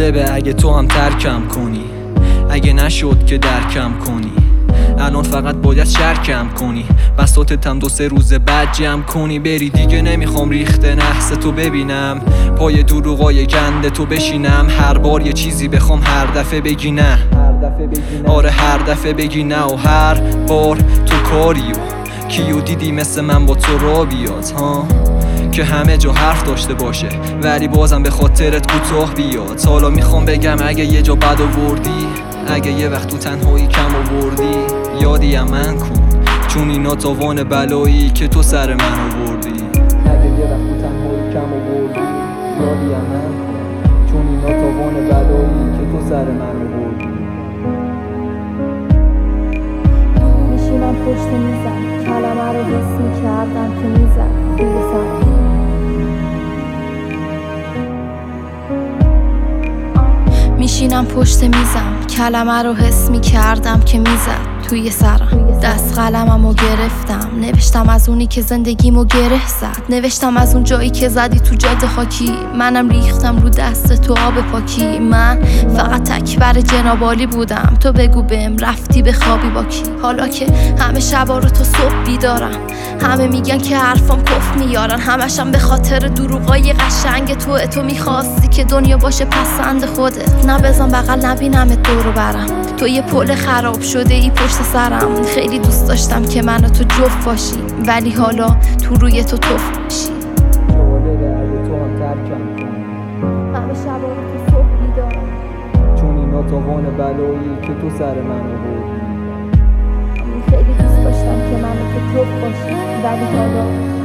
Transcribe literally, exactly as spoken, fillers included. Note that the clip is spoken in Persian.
جالبه اگه تو هم ترکم کنی، اگه نشد که درکم کنی. الان فقط باید شرکم کنی، بساطتم دو سه روز بعد جمع کنی. بری دیگه نمیخوام ریخته نحس تو ببینم، پای دروغای گنده تو بشینم. هر بار یه چیزی بخوام هر دفعه بگی نه، آره هر دفعه بگی نه. و هر بار تو کاریو کیو دیدی مثل من با تو را بیاد ها، که همه جا حرف داشته باشه ولی بازم به خاطرت کوتاه بیاد. حالا میخوام بگم اگه یه جا بد آوردی، اگه یه وقت تو تنهایی کم آوردی، یادی من کن چون اینا تاوان بلایی که تو سر من آوردی. اگه یه وقت تو تنهایی کم آوردی، یادی من کن چون اینا تاوان بلایی که تو سر من آوردی. میشینم پشت میزم، کلمه رو حس میکردم که میزد توی سر. میشینم پشت میزم، کلمه رو حس میکردم که میزد توی سرم. دست قلممو گرفتم، نوشتم از اونی که زندگیمو گره زد. نوشتم از اون جایی که زدی تو جاده خاکی، منم ریختم رو دست تو آب پاکی. من فقط تکبر جنابالی بودم، تو بگو بهم رفتی به خوابی با کی. حالا که همه شبا رو تو صبح بیدارم، همه میگن که حرفام کف میارن، همشم به خاطر دروغای قشنگ تو. تو میخواستی که دنیا باشه پسند خودت، نه بزن بغل نبینمت دورو برم. تو یه پل خراب شده ای پشت سرم، خیلی دوست داشتم که من و تو جفت باشی، ولی حالا تو روی تو توف باشی. جالبه اگه تو هم ترکم کنی، همه شبا رو تو صبح بیدارم، چون اینا تاوان بلایی که تو سر من آوردی. خیلی دوست داشتم که من و تو جفت باشی، ولی حالا